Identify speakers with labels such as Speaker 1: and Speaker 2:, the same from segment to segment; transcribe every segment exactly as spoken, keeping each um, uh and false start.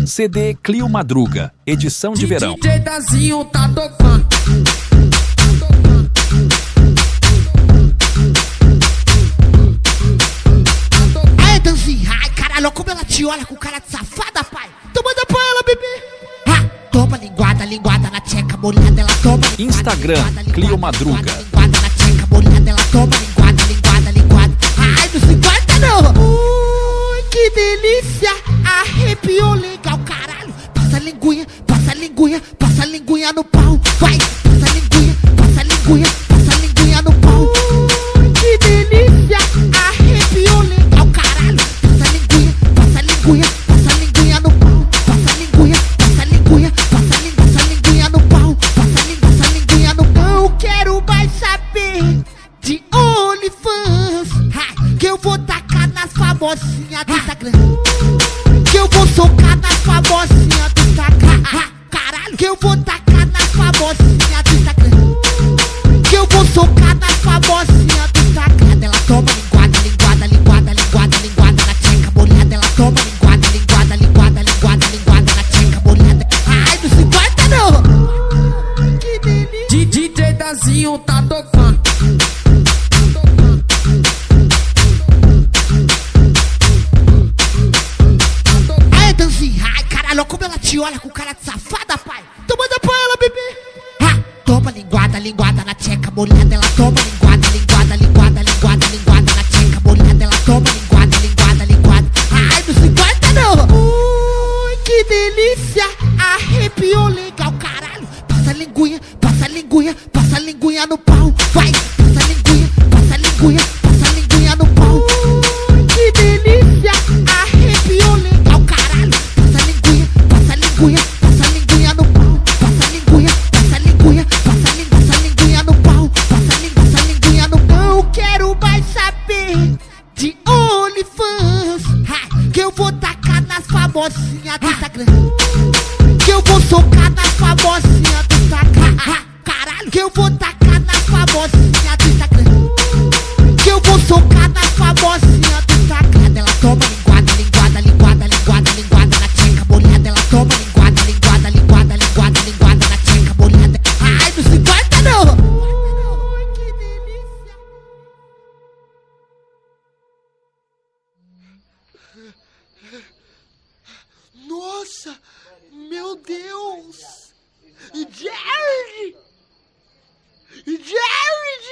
Speaker 1: C D Clio Madruga, edição de verão.
Speaker 2: D J Dazinho tá tocando.
Speaker 3: Aí, Danzinha, ai caralho, como ela te olha com cara de safada, pai. Tu manda pra ela, bebê. Ha, toma linguada, linguada na tcheca molhada, ela toma linguada.
Speaker 1: Instagram,
Speaker 3: linguada,
Speaker 1: Clio
Speaker 3: linguada,
Speaker 1: Madruga.
Speaker 3: Linguada na tcheca molhada, ela toma linguada, linguada, linguada. Ai, não se importa não. Ui, que delícia, arrepiou legal, caralho. Passa a linguinha, passa a linguinha, passa a linguinha no pau. Vai, passa a linguinha, passa a linguinha, passa a linguinha no pau. Ui, que delícia, arrepiou legal, caralho. Passa a linguinha, passa a linguinha, passa a linguinha no pau. Passa a linguinha, passa a linguinha, passa a linguinha, passa a linguinha no pau. Passa a linguinha, passa a linguinha no pau. Eu quero mais saber de OnlyFans, ha, que eu vou tacar nas famosinhas do Instagram. Que eu vou socar nas famosinhas do Instagram. Ha, caralho, que eu vou tacar nas famosinhas do Instagram. Que eu vou socar nas famosinhas do Instagram. Ela toma linguada, linguada, linguada, linguada, linguada na tcheca molhada. Ela toma linguada, linguada, linguada, linguada, linguada na tcheca molhada. Ai, não se importa não. Que delícia.
Speaker 2: D J Dazinho tá tocando.
Speaker 3: Aí, Danzinha, ai caralho, como ela te olha com cara de safada, pai. Tu manda pra ela, bebê. Ha, toma linguada, linguada na tcheca molhada. Ela toma linguada, linguada, linguada, linguada, linguada na tcheca molhada. Ela toma linguada, linguada, linguada. Ai, não se importa não. Ui, que delícia, arrepiou legal, caralho. Passa a linguinha, passa a linguinha, passa a linguinha no pau. Vai, passa a linguinha, passa a linguinha, passa a linguinha no pau. Ui, que delícia, arrepiou legal, caralho. Passa a linguinha, passa a linguinha, passa a linguinha no pau. Passa a linguinha, passa a linguinha, passa a linguinha, passa a linguinha no pau. Passa a linguinha, passa a linguinha no pau. Eu quero mais saber de OnlyFans, ha, que eu vou tacar nas famosinhas do Instagram. Que eu vou socar nas famosinhas do Instagram. Ha, caralho, que eu vou tacar nas famosinhas do Instagram. Que eu vou socar nas famosinhas do Instagram. Ela toma linguada, linguada, linguada, linguada, linguada na tcheca molhada. Ela toma linguada, linguada, linguada, linguada, linguada na tcheca molhada. Ai, não se importa não. Que delícia. Nossa, meu Deus. Jared! Jared!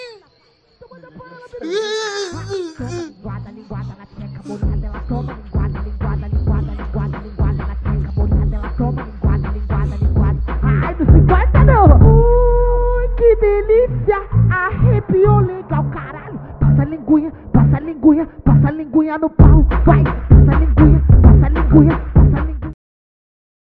Speaker 3: Linguada, linguada na tcheca molhada. Ela toma linguada, linguada, linguada, linguada, linguada na tcheca molhada. Ela toma linguada, linguada, linguada. Ai, não se importa não. Ui, que delícia, arrepiou legal, caralho. Passa a linguinha, passa a linguinha, passa a linguinha no pau. Vai, passa a linguinha, passa a linguinha.